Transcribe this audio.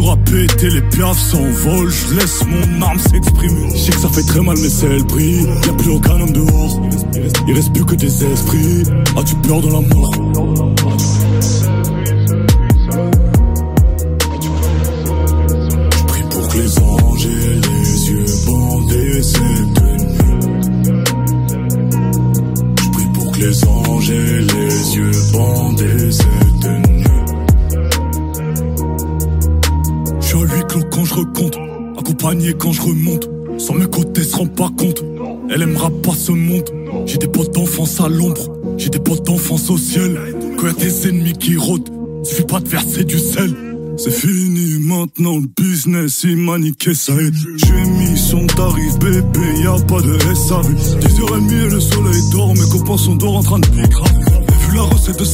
l'aura pété, les piafs s'envolent. Je laisse mon arme s'exprimer. Je sais que ça fait très mal mais c'est le prix. Y'a plus aucun homme dehors. Il reste plus que des esprits. As-tu peur de la mort? Je prie pour que les anges aient les yeux bandés cette nuit. Je prie pour que les anges aient les yeux bandés cette nuit. Je suis à huis clos quand je recompte, accompagné quand je remonte. Sans mes côtés se rend pas compte, elle aimera pas ce monde. J'ai des potes d'enfance à l'ombre, j'ai des potes d'enfance au ciel. Quand y'a des ennemis qui rôdent, suffit pas de verser du sel. C'est fini maintenant le business, il m'a niqué ça y est. J'ai mis son tarif bébé, y'a pas de SAV. 10h30 et le soleil dort, mes copains sont dehors en train de piquer. Vu la recette de